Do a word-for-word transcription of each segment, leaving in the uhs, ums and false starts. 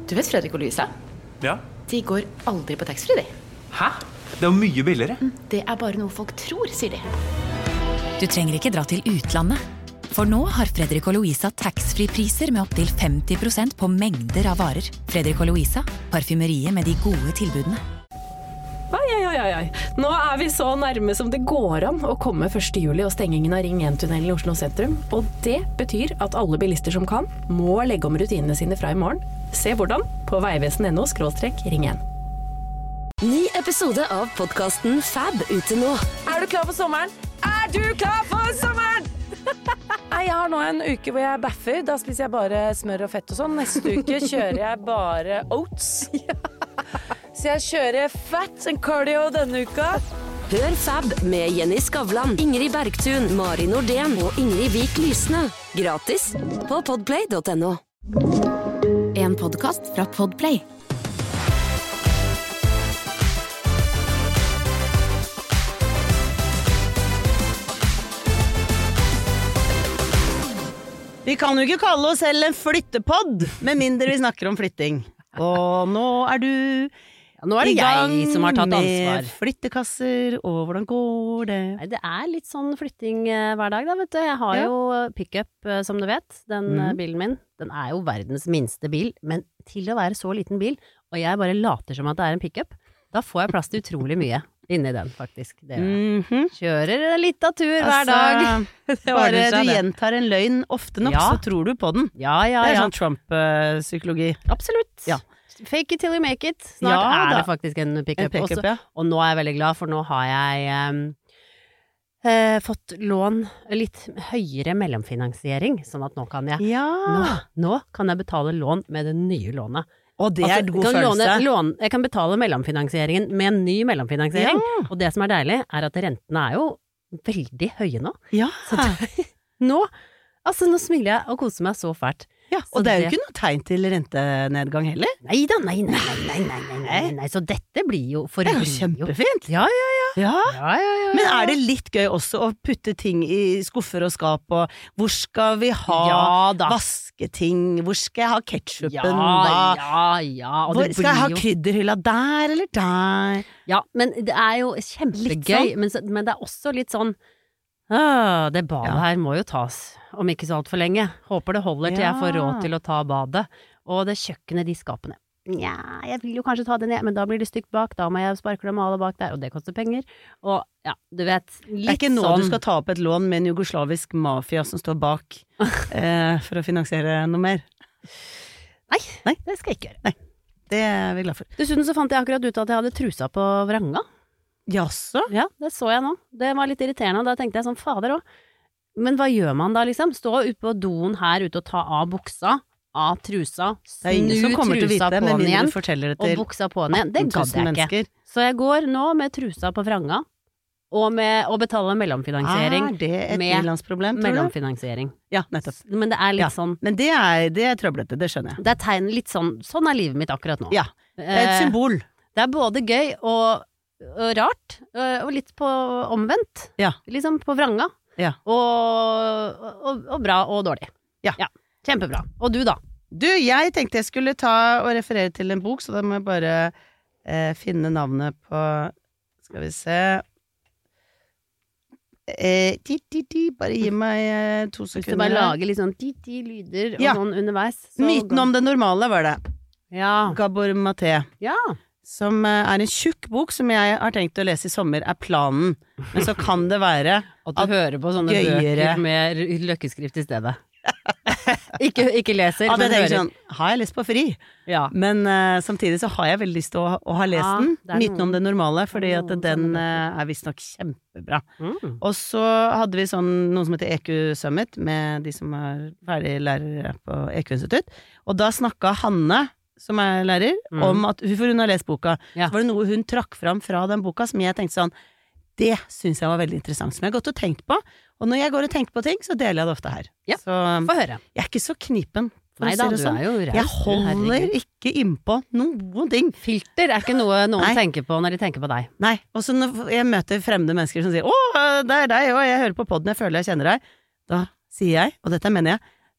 Du vet Fredrik og Louisa? Ja. De går aldri på taxfree, de. Hæ? Det er jo mye billigere. Det er bare noe folk tror, sier de. Du trenger ikke dra til utlandet. For nå har Fredrik og Louisa taxfree-priser med opptil femti prosent på mengder av varer. Fredrik og Louisa, parfymeriet med de gode tilbudene. Oi, oi, oi, oi. Nå er vi så nærme som det går an å komme første juli og stengingen av Ring en-tunnelen i Oslo sentrum. Og det betyr at alle bilister som kan, må legge om rutinene sine fra i morgen. Se hvordan på veivesen punktum no skråstrek ring en. Ny episode av podcasten Fab ute nå. Er du klar for sommeren? Er du klar for sommeren? Nei, jeg har nå en uke hvor jeg baffer. Da spiser jeg bare smør og fett og sånn. Neste uke kjører jeg bare oats. Så jeg kjører fat and cardio denne uka. Hør Fab med Jenny Skavlan, Ingrid Bergtun, Mari Nordén og Ingrid Vik Lysne. Gratis på podplay punktum no. En podcast fra Podplay. Vi kan jo ikke kalle oss selv en flyttepodd, med mindre vi snakker om flytting. Og nå er du ja, nå er det i gang jeg som har tatt ansvar. Med flyttekasser, og hvordan går det? Nei, det er litt sånn flytting eh, hver dag da, vet du. Jeg har ja. jo pickup, eh, som du vet, den mm. bilen min. Den er jo verdens minste bil, men til å være så liten bil, og jeg bare later som at det er en pickup, da får jeg plass til utrolig mye. Inni den, faktisk. Det mm-hmm. Kjører en liten tur altså, hver dag. Bare du gjentar en løgn ofte nok, ja. så tror du på den. Ja, ja, det er ja. sånn Trump-psykologi. Absolutt. Ja. Fake it till you make it. Snart ja, er det faktisk en pickup. pick også. Ja. Og nå er jeg veldig glad, for nå har jeg um, eh, fått lån litt høyere mellomfinansiering, sånn at nå kan jeg ja. nå, nå kan jeg betale lån med det nye lånet. Og det er altså, god følelse. Låne, låne, jeg kan betale mellomfinansieringen med en ny mellomfinansiering. Ja. Og det som er deilig, er at rentene er jo veldig høye nå. Ja. Så det, nå, altså nå smiler jeg og koser meg så fælt. Ja, og så det er jo det, ikke noe tegn til rentenedgang heller. Nei da, nei, nei, nei, nei, nei, nei, nei, nei. Så dette blir jo for det er jo kjempefint. Ja, ja, ja. Ja. Ja, ja, ja, ja. Men er det litt gøy også å putte ting i skuffer og skap, og hvor skal vi ha ja, vasketing, hvor skal jeg ha ketchupen ja, da? Ja, ja, og hvor, det skal jeg ha jo... krydderhylla der eller der? Ja, men det er jo kjempegøy, sånn. men, men det er også litt sånn ah, det badet ja. her må jo tas om ikke så alt for lenge. Håper det holder til ja. jeg får råd til å ta badet. Og det kjøkkenet, de skapene. Nja, jeg vil jo kanskje ta det ned, men da blir det stygt bak. Da må jeg sparkle og male bak der, og det koster penger. Og ja, du vet, litt sånn. Det er ikke nå sånn... du skal ta opp et lån med en jugoslavisk mafia som står bak eh, for å finansiere noe mer. Nei, Nei, det skal jeg ikke gjøre. Nei, det er vi glad for. Dessuten så fant jeg akkurat ut at jeg hadde trusa på vranga. Jaså? Ja, det så jeg nå. Det var litt irriterende, og da tenkte jeg sånn, fader også. Men hva gjør man da, liksom? Stå ute på doen her ute og ta av buksa, av trusa, snu trusa på den igjen, og buksa på den igjen. Det gadd jeg ikke. Så jeg går nå med trusa på vranga, og, med, og betaler mellomfinansiering. Er det et ilandsproblem, tror du? Mellomfinansiering. Ja, nettopp. Men det er litt ja, sånn... Men det er, det er trøblete, det skjønner jeg. Det er tegn litt sånn, sånn er livet mitt akkurat nå. Ja, det er et symbol. Det er både gøy og, og rart, og litt på omvendt. Ja. Liksom på vranga. Ja. Og, og, og bra og dårlig. Ja. ja. Kjempebra. Og du da? Du, jeg tenkte jeg skulle ta og referere til en bok, så da må jeg bare eh, finne navnet på, skal vi se, eh, ti, ti, ti, bare gi meg eh, to sekunder. Hvis du bare lager litt sånn ti-ti lyder og ja. sånn underveis. Så Myten om det normale var det. Ja. Gabor Maté. Ja. Som eh, er en tjukk bok som jeg har tenkt å lese i sommer, er planen. Men så kan det være at du at hører på sånne gøyere... bøker med løkkeskrift i stedet. ikke, ikke leser, ja, men hører. Sånn, har jeg lyst på fri? Ja. Men uh, samtidig så har jeg veldig lyst til å, å ha lest ja, den. Myten om det normale, fordi at den uh, er visst nok kjempebra. Mm. Og så hadde vi sånn noe som heter E Q Summit, med de som er ferdige lærere på E Q-institutt. Og da snakket Hanne, som er lærer, mm. om at for hun har lest boka. Ja. Så var det noe hun trakk fram fra den boka som jeg tenkte sånn, det synes jeg var veldig interessant, som jeg har gått og tenkt på. Og når jeg går og tenker på ting, så deler jeg det ofte her. Ja, så få høre. Jeg er ikke så knipen. Nei da, du sånn. er jo raus. Jeg holder ikke innpå noen ting. Filter er ikke noe noen Nei. tenker på når de tenker på deg. Nei, og så når jeg møter fremmede mennesker som sier, å, det er deg, og jeg hører på podden, jeg føler jeg kjenner deg. Da sier jeg, og dette mener jeg,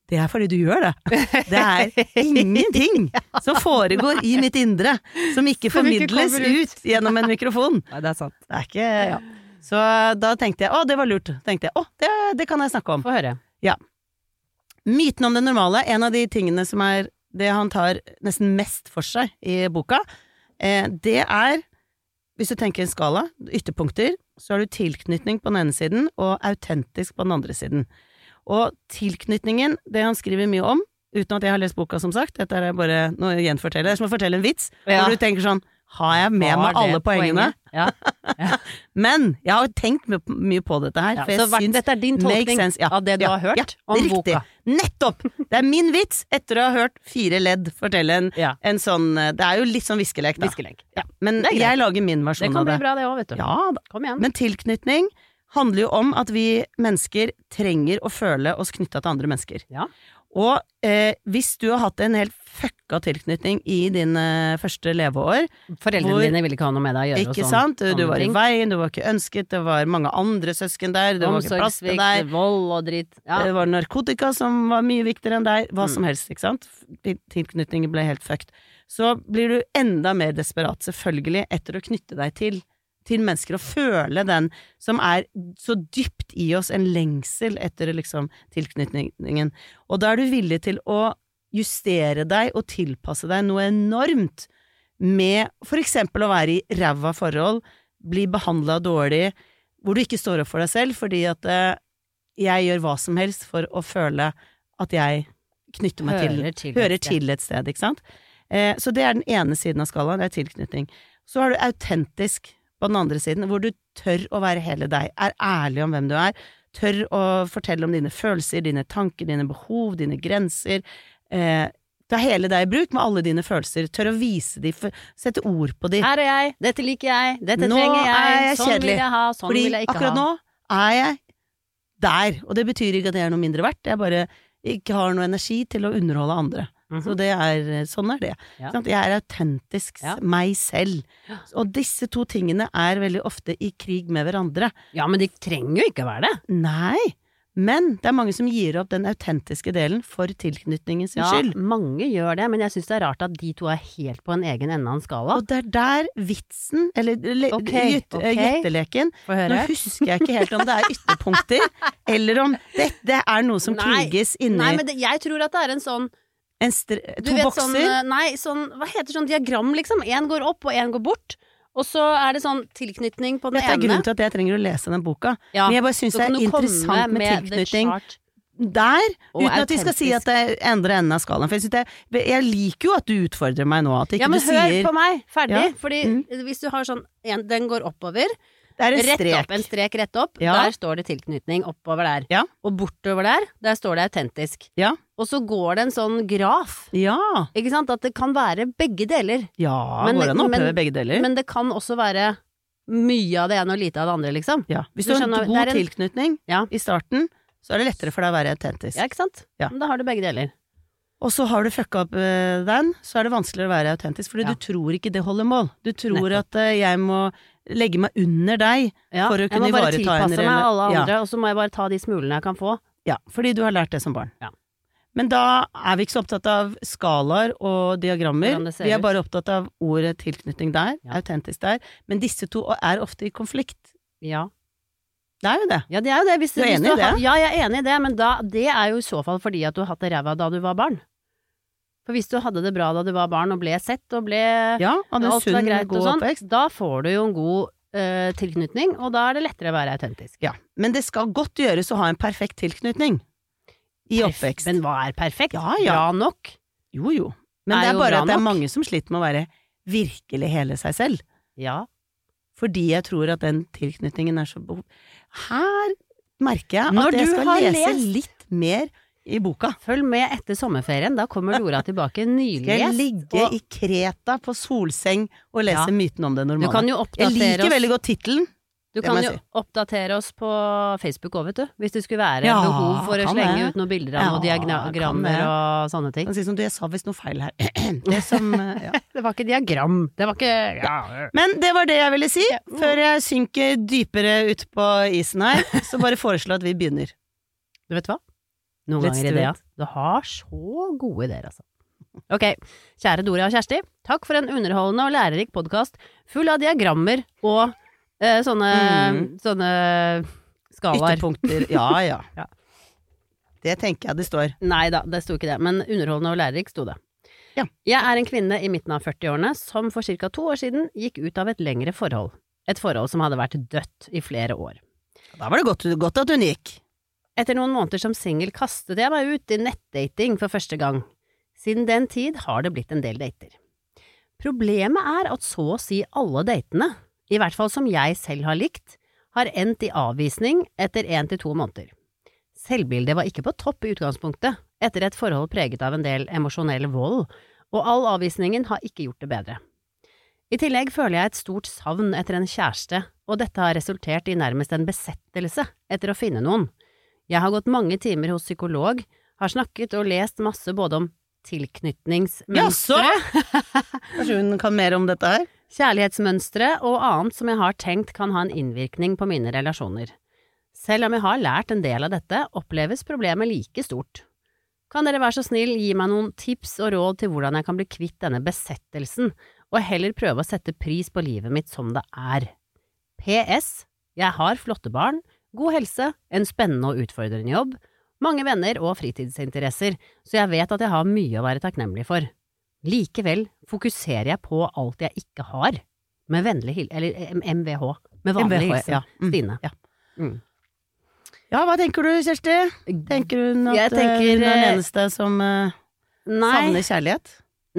Det er fordi du gjør det. Det er ingenting som foregår i mitt indre, som ikke formidles ut gjennom en mikrofon. Nei, det er sant. Det er ikke, ja. Så da tenkte jeg, å, det var lurt. Tenkte jeg, å, det, det kan jeg snakke om. Få høre. Ja. Myten om det normale, en av de tingene som er det han tar nesten mest for seg i boka, eh, det er, hvis du tenker en skala, ytterpunkter, så har du tilknytning på den ene siden, og autentisk på den andre siden. Og tilknytningen, det han skriver mye om, uten at jeg har lest boka som sagt, dette er bare noe gjenforteller, det er som å fortelle en vits, ja. Hvor du tenker sånn, har jeg med Var meg alle poengene? Ja. Ja. Men jeg har tenkt mye, mye på dette her, Ja, for jeg så syns dette er din tolkning ja. av det du ja. har hørt ja. om Riktig. boka. Nettopp! Det er min vits etter å ha hørt fire ledd fortelle en, Ja. en sånn, det er jo litt sånn viskelek da. Viskelek. Ja. Men Det er greit. jeg lager min Det versjon kan av bli det. bra det også, vet du. Ja da. Kom igjen. Men tilknytning handler jo om at vi mennesker trenger å føle oss knyttet til andre mennesker. Ja. Og eh, hvis du har hatt en helt fucka tilknytning i dine første leveår, Foreldrene hvor- dine ville ikke ha noe med deg å gjøre. ikke og sånn, sant? Du sånne var i ting. veien, du var ikke ønsket, det var mange andre søsken der, det var ikke plass til deg. Omsorgssvikt, vold og dritt. Ja. Det var narkotika som var mye viktigere enn deg, hva Mm. som helst, ikke sant? Til- Tilknytningen ble helt fucked. Så blir du enda mer desperat, selvfølgelig, etter å knytte deg til, til mennesker og føle den som er så dypt i oss, en lengsel etter liksom tilknytningen. Og da er du villig til å justere deg og tilpasse deg noe enormt med for eksempel å være i ræva forhold, bli behandlet dårlig, hvor du ikke står opp for deg selv, fordi at eh, jeg gjør hva som helst for å føle at jeg knytter meg til, Hører til et hører sted. til et sted, ikke sant? Eh, så det er den ene siden av skalaen, det er tilknytning. Så har du autentisk på den andre siden, hvor du tør å være hele deg, er ærlig om hvem du er, tør å fortelle om dine følelser, dine tanker, dine behov, dine grenser, eh, ta hele deg i bruk med alle dine følelser, tør å vise de, sette ord på de. Her er jeg, dette liker jeg, dette Nå trenger jeg, er jeg sånn kjedelig, vil jeg ha, sånn Fordi vil jeg ikke akkurat ha. nå er jeg der, og det betyr ikke at jeg er noe mindre verdt, jeg bare ikke har noe energi til å underholde andre. Mhm. Så det er, sånn er det. Ja. Sant? Jeg er autentisk Ja. meg selv. Og disse to tingene er veldig ofte i krig med hverandre. Ja, men de trenger jo ikke være det. Nei, men det er mange som gir opp den autentiske delen for tilknytningen sin Ja, skyld. mange gjør det, men jeg synes det er rart at de to er helt på en egen ende av en skala. Og det er der vitsen, eller le- Ok, gjett- ok. gjetteleken, Få nå høre. husker jeg ikke helt om det er ytterpunkter, eller om det, det er noe som Nei, kriges inni Nei, men det, jeg tror at det er en sånn en stre, Du to vet bokser. sånn, eh, nei, sånn, hva heter sånn diagram liksom? En går opp og en går bort, og så er det sånn tilknytning på den Dette er ene. grunnen til at jeg trenger å lese den boka. Ja, Men jeg bare syns så det kan er du komme interessant med, med the tilknytning chart. der, Og uten at vi skal si autentisk. at det er andre enden av skalaen. For jeg, synes det, jeg liker jo at du utfordrer meg nå, at ikke Ja, men du hør sier på meg, ferdig. Ja, Fordi mm. hvis du har sånn en, den går oppover, det er en rett strek. opp, en strek rett opp, Ja. der står det tilknytning oppover der. Ja. Og bortover der, der står det autentisk. Ja. Og så går det en sånn graf, Ja. ikke sant? At det kan være begge deler. Ja, Men- går an å men- oppleve begge deler. Men det kan også være mye av det ene og lite av det andre, liksom. ja. Hvis du du har skjønner, en det god er en- tilknytning Ja. i starten, så er det lettere for deg å være autentisk. Ja, ikke sant? Ja. Men da har du begge deler. Og så har du fucka opp eh, den, så er det vanskeligere å være autentisk, fordi Ja. du tror ikke det holder mål. Du tror Nettopp. at eh, jeg må legge meg under deg Ja, for å jeg kunne må bare ivareta en tilpasse meg rela- alle Ja. andre, og så må jeg bare ta de smulene jeg kan få. Ja, fordi du har lært det som barn. Ja. Men da er vi ikke så opptatt av skalaer og diagrammer. Hvordan det ser Vi er ut. bare opptatt av ordet tilknytning der, Ja. autentisk der. Men disse to er ofte i konflikt. Ja. Det er jo det. Ja, det er jo det. Hvis, Du er hvis enig i det? har- Ja, jeg er enig i det, men da, det er jo i så fall fordi at du har hatt det ræva da du var barn. For hvis du hadde det bra da du var barn og ble sett og ble Ja, hadde en alt var sunn, greit god og sånn, oppvekst. da får du jo en god eh, tilknytning, og da er det lettere å være autentisk. Ja, men det skal godt gjøres å ha en perfekt tilknytning i Perf- oppvekst. Men hva er perfekt? Ja, ja. Bra nok? Jo, jo. Men Er det er jo bare bra at det er nok. mange som sliter med å være virkelig hele seg selv. Ja. Fordi jeg tror at den tilknytningen er så behov. Her merker jeg Når at jeg du skal har lese lest- litt mer i boka. Følg med etter sommerferien, da kommer Lora tilbake Skal jeg nylest. ligge og i Kreta på solseng og lese Ja. myten om det du normale? kan jo Jeg oppdatere liker oss veldig godt tittelen. Du Det kan må jo jeg si. oppdatere oss på Facebook òg, vet du. Hvis det skulle være Ja, behov for å kan slenge det. ut noen bilder av Ja, noen kan diagrammer det. og sånne ting. Han sier som du, jeg sa visst noe feil her. Det som, eh, ja. Det var ikke diagram. Det var ikke ja. Men det var det jeg ville si. Før jeg synker dypere ut på isen her, så bare foreslå at vi begynner. Du vet hva? Noen Let's ganger do ideer. it. Du har så gode ideer, altså. Ok, kjære Dora og Kjersti, takk for en underholdende og lærerik podcast full av diagrammer og eh, sånne, Mm. sånne skalaer. Ytterpunkter. Ja, ja. Ja. Det tenker jeg det står. Nei da, det sto ikke det, men underholdende og lærerik sto det. Ja. Jeg er en kvinne i midten av førtiårene som for cirka to år siden gikk ut av et lengre forhold. Et forhold som hadde vært dødt i flere år. Da var det godt, godt at hun gikk. Etter noen måneder som singel kastet jeg meg ut i nettdating for første gang. Siden den tid har det blitt en del dater. Problemet er at så å si alle datene, i hvert fall som jeg selv har likt, har endt i avvisning etter en til to måneder. Selvbildet var ikke på topp i utgangspunktet, etter et forhold preget av en del emosjonell vold, og all avvisningen har ikke gjort det bedre. I tillegg føler jeg et stort savn etter en kjæreste, og dette har resultert i nærmest en besettelse etter å finne noen. Jeg har gått mange timer hos psykolog, har snakket og lest masse både om tilknytningsmønstre, Kanskje hun kan mer om dette her? kjærlighetsmønstre og annet som jeg har tenkt kan ha en innvirkning på mine relasjoner. Selv om jeg har lært en del av dette, oppleves problemet like stort. Kan dere være så snill gi meg noen tips og råd til hvordan jeg kan bli kvitt denne besettelsen, og heller prøve å sette pris på livet mitt som det er. P S. Jeg har flotte barn, god helse, en spennende og utfordrende jobb, mange venner og fritidsinteresser, så jeg vet at jeg har mye å være takknemlig for. Likevel fokuserer jeg på alt jeg ikke har, med vennlig hil... eller M V H, med vanlig M V H, hilsen, ja. Mm. Stine. Ja. Mm. Ja, hva tenker du, Kjersti? Tenker hun at Jeg tenker, eh, hun er den eh, eneste som uh, Nei, savner kjærlighet?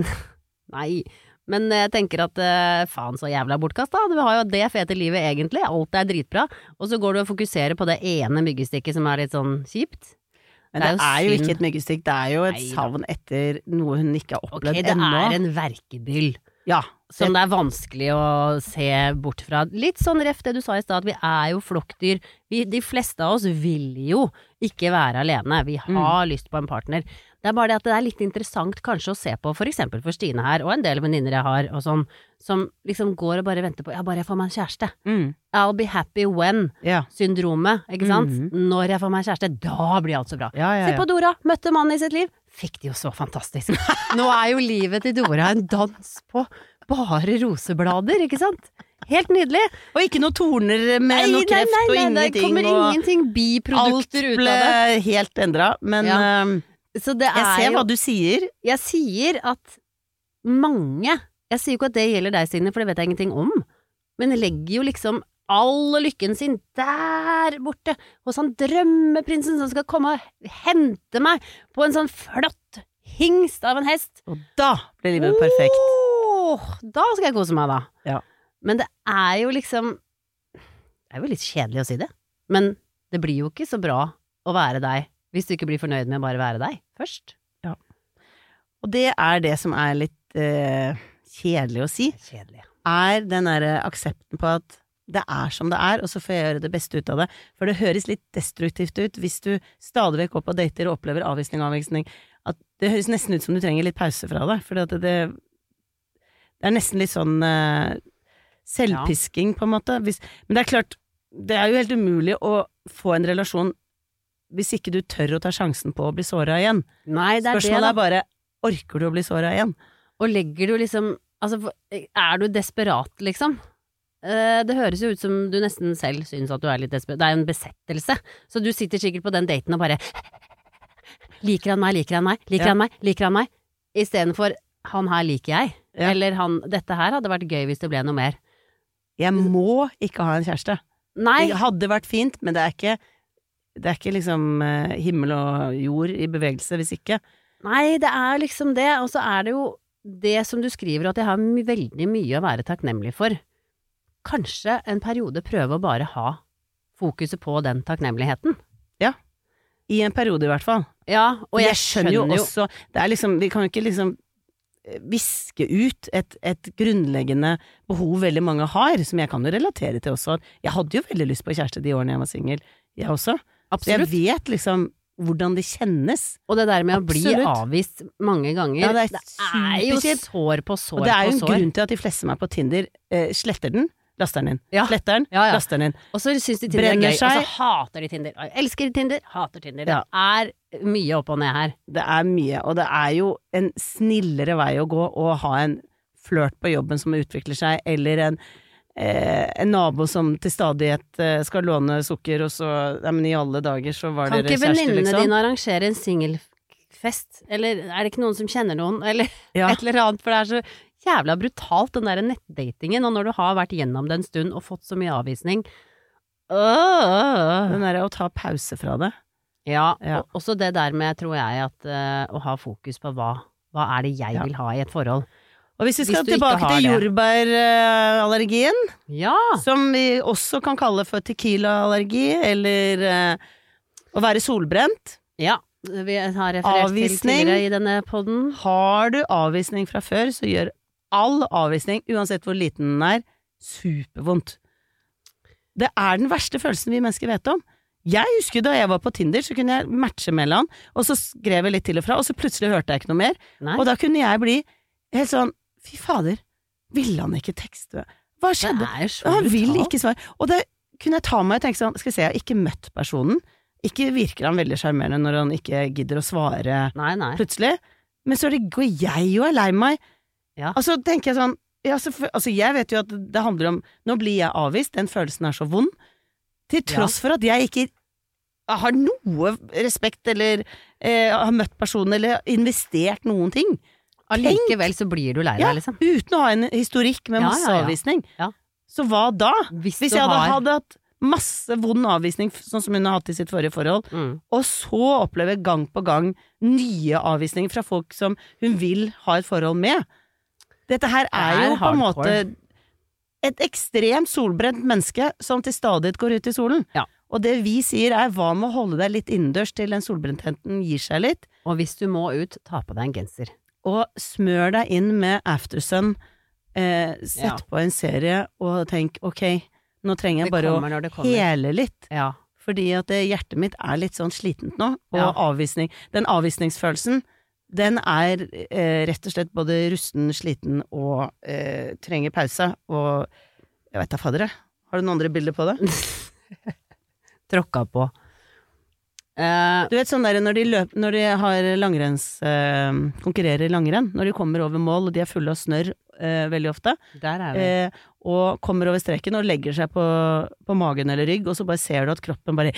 nei, men jeg tenker at eh, faen så jævla bortkast da, du har jo det fete livet egentlig, alt er dritbra, og så går du og fokuserer på det ene myggestikket som er litt sånn kjipt. Men det, Det er jo er jo synd. ikke et myggestikk, det er jo et Nei da. savn etter noe hun ikke har Ok, opplevd det ennå. er en verkebyll. Ja, Som det er vanskelig å se bort fra. Litt sånn ref det du sa i stad, at vi er jo flokkdyr. Vi, de fleste av oss vil jo ikke være alene. Vi har lyst på en partner. Det er bare det at det er litt interessant kanskje å se på, for eksempel for Stine her, og en del venninner jeg har, og sånn, som liksom går og bare venter på, ja, bare jeg får meg en kjæreste. mm, I'll be happy when, ja. syndromet, ikke sant? Mhm. Når jeg får meg en kjæreste, da blir alt så bra. Ja, ja, Se ja. på Dora, møtte mannen i sitt liv, fikk det jo så fantastisk. Nå er jo livet til Dora en dans på bare roseblader, ikke sant? Helt nydelig. Og ikke noe torner med noe kreft og det ingenting. kommer og ingenting alt biprodukter ut ble av det. helt endra. Men Ja. eh, Så det jeg er ser jo, hva du sier. jeg sier at mange, jeg sier jo ikke at det gjelder deg, Stine, for det vet jeg ingenting om, men legger jo liksom all lykken sin der borte hos han drømmeprinsen som skal komme og hente meg på en sånn flott hingst av en hest. Og da ble livet perfekt. Åh, da skal jeg kose meg da. Ja. Men det er jo liksom, det er jo litt kjedelig å si det, men det blir jo ikke så bra å være deg hvis du ikke blir fornøyd med å bare være deg først. Og det er det som er litt eh, kjedelig å si. Kjedelig. Er den derre aksepten på at det er som det er, og så får jeg gjøre det beste ut av det. For det høres litt destruktivt ut hvis du stadig vekk opp og dater og opplever avvisning og avvisning. At det høres nesten ut som du trenger litt pause fra det. For det, det, det er nesten litt sånn eh, selvpisking, på en måte. Hvis, men det er klart, det er jo helt umulig å få en relasjon hvis ikke du tør å ta sjansen på å bli såret igjen. Nei, det er Spørsmålet det er da. bare, orker du å bli såret igjen? Og legger du liksom, altså, er du desperat liksom? Eh, Det høres jo ut som du nesten selv synes at du er litt desperat. Det er en besettelse. Så du sitter sikkert på den daten og bare liker han meg, liker han meg, liker Ja. han meg, liker han meg, i stedet for han her liker jeg. Ja. Eller han, dette her hadde vært gøy hvis det ble noe mer. Jeg må ikke ha en kjæreste. Nei, Det hadde vært fint, men det er ikke, det er ikke liksom eh, himmel og jord i bevegelse hvis ikke. nei, det er liksom det. Og så er det jo det som du skriver, at jeg har my veldig mye å være takknemlig for. Kanskje en periode prøve å bare ha fokuset på den takknemligheten. I en periode i hvert fall. Ja, og jeg, jeg skjønner jo også, det er liksom, vi kan jo ikke liksom eh, viske ut et, et grunnleggende behov veldig mange har, som jeg kan jo relatere til også. Jeg hadde jo veldig lyst på kjæreste de årene jeg var singel, jeg også. Så jeg absolutt. vet liksom hvordan det kjennes. Og det der med å bli Absolutt. avvist mange ganger, Ja, det er er jo superkjipt. sår på sår Og det er jo på en sår. grunn til at de fleste som er på Tinder, eh, sletter den, laster den inn. Ja. Sletter den, Ja, ja. laster den inn. Og så syns de Tinder er Brenner gøy, og så seg. hater de Tinder. Jeg elsker Tinder, hater Tinder. Ja. Det er mye opp og ned her. Det er mye, og det er jo en snillere vei å gå å ha en flørt på jobben som utvikler seg, eller en, eh, en nabo som til stadighet eh, skal låne sukker, og så, ja, men i alle dager så var Kan dere ikke kjærester, venninnene liksom. dine arrangere en singelfest? Eller er det ikke noen som kjenner noen? Eller Ja. et eller annet, for det er så jævla brutalt, den der nettdatingen, og når du har vært gjennom det en stund og fått så mye avvisning. Øh. Den der å ta pause fra det. Ja, Ja. og også det der med, tror jeg, at uh, å ha fokus på hva, hva er det jeg Ja. vil ha i et forhold. Og hvis vi Hvis skal du ikke tilbake har til det. jordbærallergien, Ja, som vi også kan kalle for tequila-allergi, eller eh, å være solbrent. ja. Vi har referert Avvisning. til tidligere i denne podden. Har du avvisning fra før, så gjør all avvisning, uansett hvor liten den er, supervondt. Det er den verste følelsen vi mennesker vet om. Jeg husker da jeg var på Tinder, så kunne jeg matche med han, og så skrev jeg litt til og fra, og så plutselig hørte jeg ikke noe mer. Nei. Og da kunne jeg bli helt sånn, fy fader, ville han ikke tekste? Hva skjedde? Det er så Han vil brutalt. ikke svare. Og det kunne jeg ta meg og tenke sånn, skal vi se, jeg har ikke møtt personen. Ikke virker han veldig sjarmerende når han ikke gidder å svare Nei, nei. plutselig. Men så er det, går jeg jo er lei meg. Ja. Altså tenker jeg sånn, ja, så, altså jeg vet jo at det handler om, nå blir jeg avvist, den følelsen er så vond, til tross for at jeg ikke har noe respekt, eller eh, har møtt personen, eller investert noen ting. Allikevel så blir du lei deg, Ja, liksom. uten å ha en historikk med Ja, masse ja, ja. avvisning. Ja. Så hva da? Hvis, Hvis du jeg hadde, har hadde hatt masse vond avvisning, sånn som hun har hatt i sitt forrige forhold, mm. og så opplever gang på gang nye avvisninger fra folk som hun vil ha et forhold med. Dette her er, Det er jo på en hardcore. måte et ekstremt solbrent menneske som til stadighet går ut i solen. Ja. Og det vi sier er, hva med å holde deg litt innendørs til den solbrentheten gir seg litt, Og hvis du må ut, ta på deg en genser. og smør deg inn med Aftersun, eh, sett Ja. på en serie og tenk, ok, nå trenger jeg Det bare å kommer når det kommer. hele litt. Ja. Fordi at det, hjertet mitt er litt sånn slitent nå, og Ja. avvisning, den avvisningsfølelsen, den er eh, rett og slett både rusten, sliten og eh, trenger pause, og jeg vet da fader jeg. Har du noen andre bilder på det? Tråkka på. Eh, Du vet sånn der når de, løp, når de har langrenns, eh, konkurrerer i langrenn, når de kommer over mål, og de er fulle av snørr eh, veldig ofte, der er vi. eh, og kommer over streken og legger seg på, på magen eller rygg, og så bare ser du at kroppen bare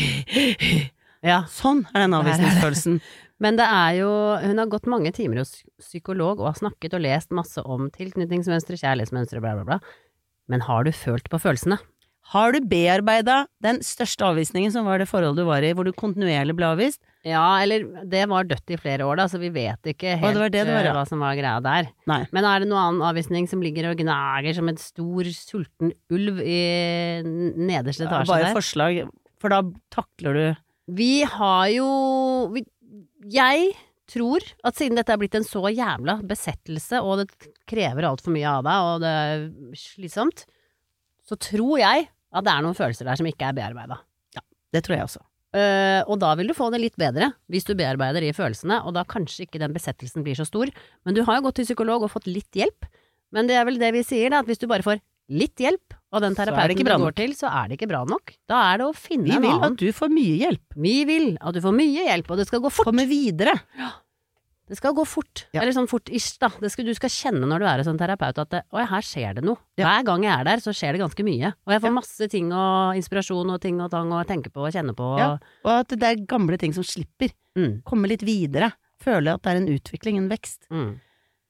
Ja. Sånn er den Der er det. avvisningsfølelsen. Men det er jo, hun har gått mange timer hos psykolog og har snakket og lest masse om tilknytningsmønstre, kjærlighetsmønstre, bla bla bla. Men har du følt på følelsene? Har du bearbeidet den største avvisningen som var det forholdet du var i, hvor du kontinuerlig ble avvist? Ja, eller det var dødt i flere år da, så vi vet ikke Å, helt det var det det var, eh, ja. hva som var greia der. Nei. Men er det noen annen avvisning som ligger og gnager som en stor, sulten ulv i nederste Ja, etasje bare der? forslag, for da takler du Vi har jo vi, Jeg tror at siden dette er blitt en så jævla besettelse, og det krever altfor mye av deg, og det er slitsomt, så tror jeg at det er noen følelser der som ikke er bearbeidet. Det tror jeg også. Uh, og da vil du få det litt bedre hvis du bearbeider de følelsene, og da kanskje ikke den besettelsen blir så stor. Men du har jo gått til psykolog og fått litt hjelp. Men det er vel det vi sier, da, at hvis du bare får litt hjelp av den Så er det terapeuten ikke du bra går nok. til, så er det ikke bra nok. Da er det å finne Vi en vil annen. at du får mye hjelp. Vi vil at du får mye hjelp, og det skal gå fort. Komme videre. Det skal gå fort. Ja. Eller sånn fort-ish, da. Det skal, du skal kjenne når du er hos en terapeut at det, oi, her skjer det noe. Ja. Hver gang jeg er der, så skjer det ganske mye. Og jeg får masse ting og inspirasjon og ting og tang å tenke på og kjenne på. Og, Ja. Og at det er gamle ting som slipper. mm, Komme litt videre. Føle at det er en utvikling, en vekst. mm.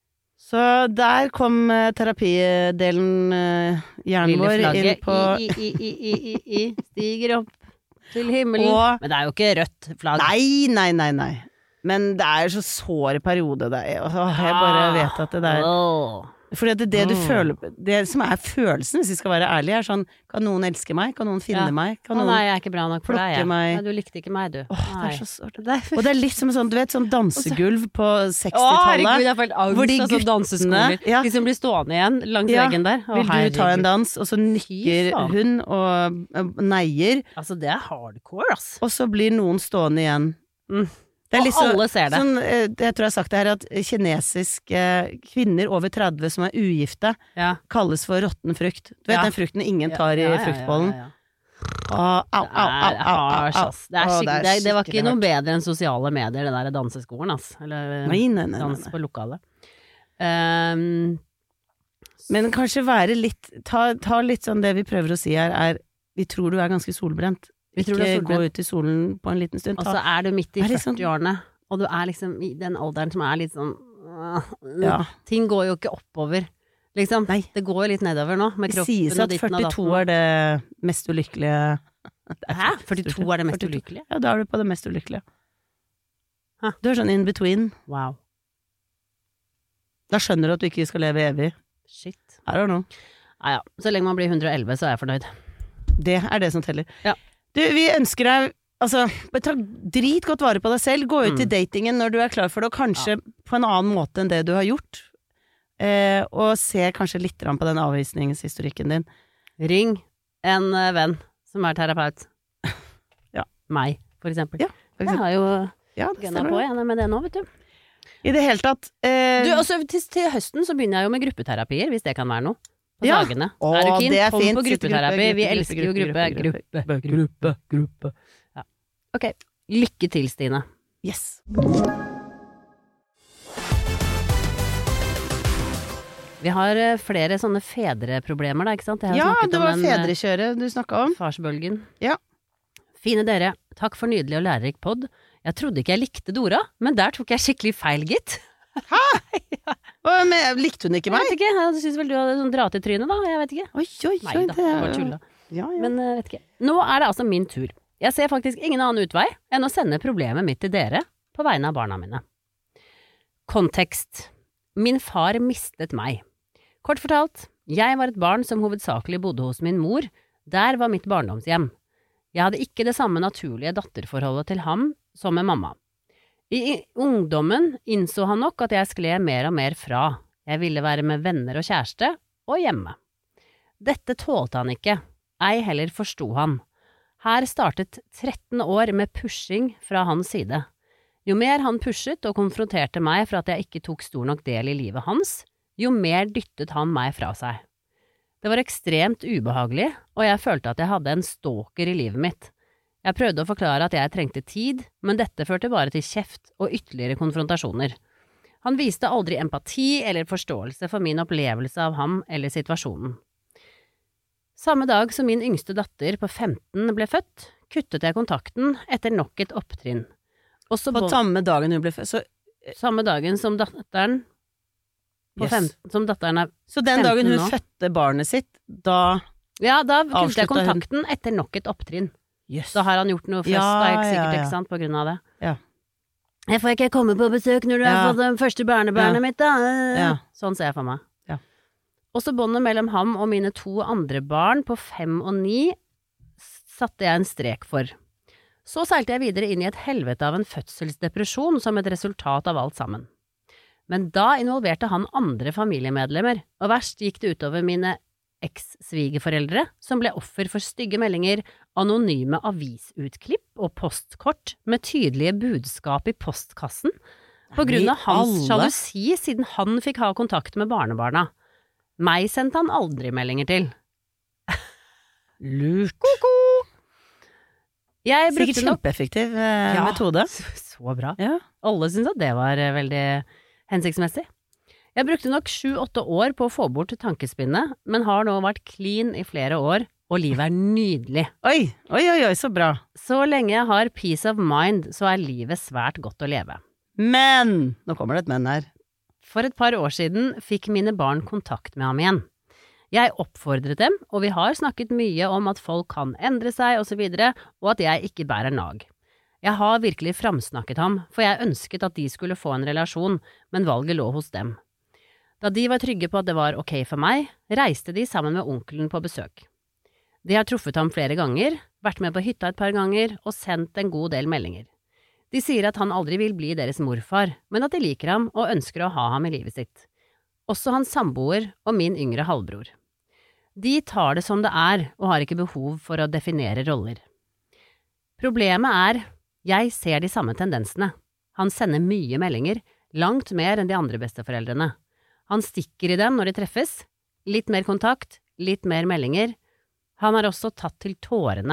Så der kom eh, terapidelen, eh, hjernen Lille vår, inn flagget på i, i, i, i, i, i, stiger opp til himmelen. Og- Men det er jo ikke rødt flagg. Nei, nei, nei, nei. Men det er så sår periode. Det er, åh, jeg bare vet at det der Åh. Fordi at det, det du Mm. føler Det som er følelsen, hvis vi skal være ærlige, er sånn, kan noen elske meg? Kan noen finne Ja. meg? Kan Å noen nei, jeg er ikke bra nok for deg. plukke jeg. meg? Nei, du likte ikke meg, du. Åh, det Nei. er så sårt. Det er- Og det er litt som sånn, du vet, sånn dansegulv på Å, herregud, sekstitallet. jeg har fått angst Hvor de av sånne guttene- danseskoler. ja. De som blir stående igjen langs Ja. veggen der. Å, Vil du ta en herregud. dans, og så nikker Fy faen. hun og øh, neier, Altså, det er hardcore, ass. og så blir noen stående igjen. Mm. Det er Og litt så- alle ser det. Sånn, eh, jeg tror jeg har sagt det her, at kinesiske kvinner over tretti som er ugifte, Ja. kalles for råtten frukt. Du vet Ja. den frukten ingen Ja, tar i ja, ja, ja, fruktbollen. ja, ja. Au, au, au, au, au, Det er hardt, au. ass. Det, er Å, skikkelig, det, det var skikkelig ikke noe hardt. bedre enn sosiale medier, det der danseskolen, ass. Eller Nei, nei, nei, dans nei, nei. på lokalet. Um, Men kanskje være litt ta, ta litt sånn det vi prøver å si her, er vi tror du er ganske solbrent. Vi tror du er Ikke gå solbrent. ut i solen på en liten stund. og så Ta, er du midt i er litt sånn- førtiårene, og du er liksom i den alderen som er litt sånn øh, ja. Ting går jo ikke oppover, liksom. Nei. Det går jo litt nedover nå, med Det kroppen sies og at ditten og førtito datten. er det mest ulykkelige. Hæ? førtito er det mest førtito. ulykkelige? Ja, da er du på det mest ulykkelige. Hæ. Du er sånn in between. Wow. Da skjønner du at du ikke skal leve evig. Shit. I don't know. Ja ja, så lenge man blir hundre og elleve så er jeg fornøyd. Det er det som teller. Ja. Du, vi ønsker deg Altså, bare ta dritgodt vare på deg selv. Gå ut Mm. i datingen når du er klar for det, og kanskje på en annen måte enn det du har gjort. Eh, og se kanskje litt grann på den avvisningshistorikken din. Ring en eh, venn som er terapeut. Ja. Meg, for eksempel. Ja, for Jeg eksempel. har jo Ja, det gunna stemmer. på igjen med det nå, vet du. I det hele tatt eh, Du, også til, til høsten så begynner jeg jo med gruppeterapier, hvis det kan være noe. På Ja. dagene. Å, er du keen? det er Kom fint. på Sitte gruppeterapi. gruppe, Vi gruppe, elsker jo gruppe. gruppe, Gruppe, gruppe, gruppe, gruppe. Ja. Ok. Lykke til, Stine. Yes. Vi har eh, flere sånne fedreproblemer da, ikke sant? Jeg har Ja, snakket det om var den, eh, fedrekjøret du snakka om. farsbølgen. Ja. Fine dere, takk for nydelig og lærerik podd. Jeg trodde ikke jeg likte Dora, men der tok jeg skikkelig feil, gitt. Å, men, likte hun ikke Jeg meg? vet ikke, jeg synes vel du hadde sånn dra til trynet da, jeg vet ikke. Oi, oi, oi. Nei da, det er- bare tulla. Ja, ja. Men jeg vet ikke. Nå er det altså min tur. Jeg ser faktisk ingen annen utvei enn å sende problemet mitt til dere på vegne av barna mine. Kontekst. Min far mistet meg. Kort fortalt, jeg var et barn som hovedsakelig bodde hos min mor. Der var mitt barndomshjem. Jeg hadde ikke det samme naturlige datterforholdet til ham som med mamma. I ungdommen innså han nok at jeg skled mer og mer fra. Jeg ville være med venner og kjæreste, og hjemme. Dette tålte han ikke, ei heller forsto han. Her startet tretten år med pushing fra hans side. Jo mer han pushet og konfronterte meg for at jeg ikke tok stor nok del i livet hans, jo mer dyttet han meg fra seg. Det var ekstremt ubehagelig, og jeg følte at jeg hadde en stalker i livet mitt. Jeg prøvde å forklare at jeg trengte tid, men dette førte bare til kjeft og ytterligere konfrontasjoner. Han viste aldri empati eller forståelse for min opplevelse av ham eller situasjonen. Samme dag som min yngste datter på femten ble født, kuttet jeg kontakten etter nok et opptrinn. Også På bo- samme dagen hun ble født. Så, samme dagen som datteren på Yes. femten, som datteren er så den dagen hun femten nå. fødte barnet sitt, da Ja, da kuttet jeg Avslutta hun- kontakten etter nok et opptrinn. Yes. Så har han gjort noe først, Ja, da, ikke ja, sikkert, ja. ikke sant, på grunn av det. Ja. Jeg får ikke komme på besøk når du Ja. har fått det første barnebarnet Ja. mitt, da. Ja. Sånn ser jeg for meg. Ja. Også båndet mellom ham og mine to andre barn på fem og ni satte jeg en strek for. Så seilte jeg videre inn i et helvete av en fødselsdepresjon som et resultat av alt sammen. Men da involverte han andre familiemedlemmer, og verst gikk det utover mine eks-svigerforeldre, som ble offer for stygge meldinger, anonyme avisutklipp og postkort med tydelige budskap i postkassen, på grunn av hans alle? sjalusi siden han fikk ha kontakt med barnebarna. Meg sendte han aldri meldinger til. Lurt. Jeg Sikkert brukte nok kjempeeffektiv eh, Ja. metode. Så bra. Ja. Alle syntes at det var eh, veldig hensiktsmessig. Jeg brukte nok sju-åtte år på å få bort tankespinnet, men har nå vært clean i flere år, og livet er nydelig. Oi, oi, oi, oi, så bra. Så lenge jeg har peace of mind, så er livet svært godt å leve. Men nå kommer det et men her. For et par år siden fikk mine barn kontakt med ham igjen. Jeg oppfordret dem, og vi har snakket mye om at folk kan endre seg og så videre, og at jeg ikke bærer nag. Jeg har virkelig framsnakket ham, for jeg ønsket at de skulle få en relasjon, men valget lå hos dem. Da de var trygge på at det var ok for meg, reiste de sammen med onkelen på besøk. De har truffet ham flere ganger, vært med på hytta et par ganger og sendt en god del meldinger. De sier at han aldri vil bli deres morfar, men at de liker ham og ønsker å ha ham i livet sitt. Også hans samboer og min yngre halvbror. De tar det som det er og har ikke behov for å definere roller. Problemet er, jeg ser de samme tendensene. Han sender mye meldinger, langt mer enn de andre besteforeldrene. Han stikker i dem når de treffes, litt mer kontakt, litt mer meldinger. Han har også tatt til tårene.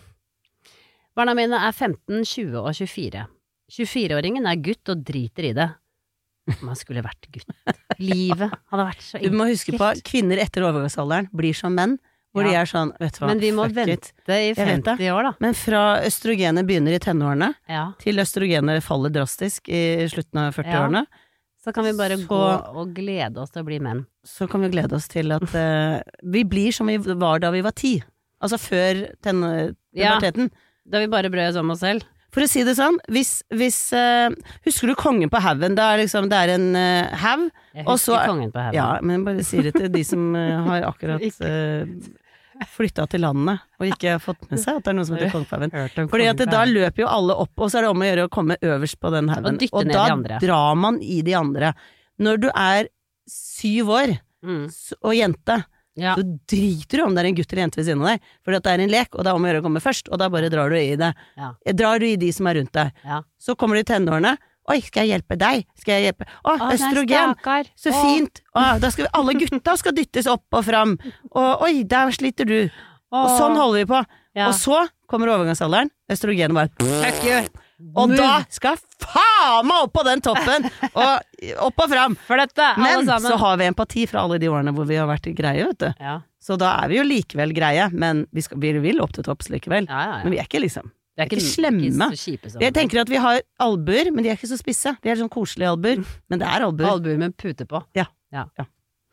Barna mine er femten, tjue og tjuefire. tjuefire-åringen er gutt og driter i det. Man skulle vært gutt. Livet hadde vært så enkelt. Du må huske på, kvinner etter overgangsalderen blir som menn, hvor ja. de er sånn, vet du hva, men vi må vente it. i femti år da. Men fra østrogenet begynner i tenårene, ja. til østrogenet faller drastisk i slutten av førti-årene, ja. Så kan vi bare så, gå og glede oss til å bli menn. Så kan vi glede oss til at uh, vi blir som vi var da vi var ti. Altså før puberteten. Ja, da vi bare brød oss om oss selv. For å si det sånn, hvis, hvis uh, husker du Kongen på haugen? Det er liksom, det er en uh, haug. Jeg husker så, Kongen på haugen. Ja, men jeg bare sier det til de som uh, har akkurat uh, flyttet til landet, og ikke har fått med seg at det er noen som heter Kongen på haugen. Fordi at det, da løper jo alle opp, og så er det om å gjøre å komme øverst på den haugen. Og, og da drar man i de andre. Når du er syv år, mm. og jente, ja. så driter du om det er en gutt eller jente ved siden av deg, for det er en lek, og det er om å gjøre å komme først, og da bare drar du i det. Ja. Drar du i de som er rundt deg. Ja. Så kommer de tenårene, oi, skal jeg hjelpe deg? Skal jeg hjelpe? Å, å østrogen, nei, så fint. Å, da skal vi, alle gutta skal dyttes opp og fram. Og oi, der sliter du. Å. Og sånn holder vi på. Ja. Og så kommer overgangsalderen, østrogenet bare, fuck you. Og da skal faen meg opp på den toppen, og opp og fram. Dette, men så har vi empati fra alle de årene hvor vi har vært greie, vet du. Ja. Så da er vi jo likevel greie, men vi, skal, vi vil opp til topps likevel. Ja, ja, ja. Men vi er ikke liksom, det er ikke, ikke slemme. Ikke kjipe, jeg tenker at vi har albuer, men de er ikke så spisse. De er sånn koselige albuer, men det er albuer. Albuer med pute på. Ja. Ja. Ja.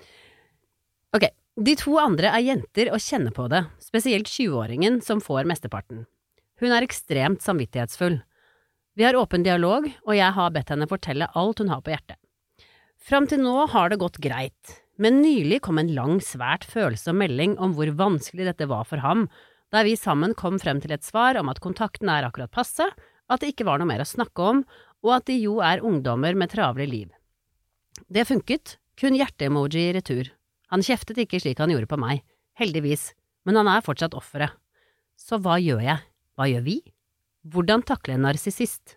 Ok, de to andre er jenter og kjenner på det, spesielt tjue-åringen som får mesteparten. Hun er ekstremt samvittighetsfull. Vi har åpen dialog, og jeg har bedt henne fortelle alt hun har på hjertet. Fram til nå har det gått greit, men nylig kom en lang, svært følsom melding om hvor vanskelig dette var for ham, der vi sammen kom frem til et svar om at kontakten er akkurat passe, at det ikke var noe mer å snakke om, og at de jo er ungdommer med travle liv. Det funket, kun hjerte-emoji i retur. Han kjeftet ikke slik han gjorde på meg, heldigvis, men han er fortsatt offeret. Så hva gjør jeg? Hva gjør vi? Hvordan takle en narsissist?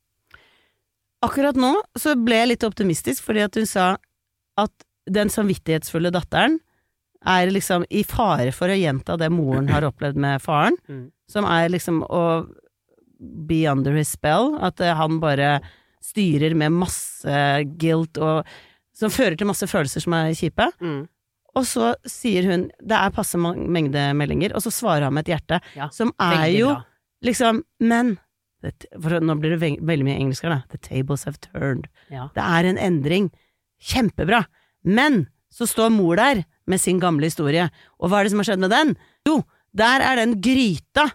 Akkurat nå så ble jeg litt optimistisk, fordi at hun sa at den samvittighetsfulle datteren er liksom i fare for å gjenta det moren har opplevd med faren, mm. som er liksom å be under his spell, at han bare styrer med masse guilt, og som fører til masse følelser som er kjipe. Mm. Og så sier hun, det er passe mengde meldinger, og så svarer han med et hjerte, ja, som er jo bra. Liksom, men for nå blir det ve veldig mye engelsk her da. The tables have turned. Ja. Det er en endring. Kjempebra. Men så står mor der med sin gamle historie. Og hva er det som har skjedd med den? Jo, der er den gryta.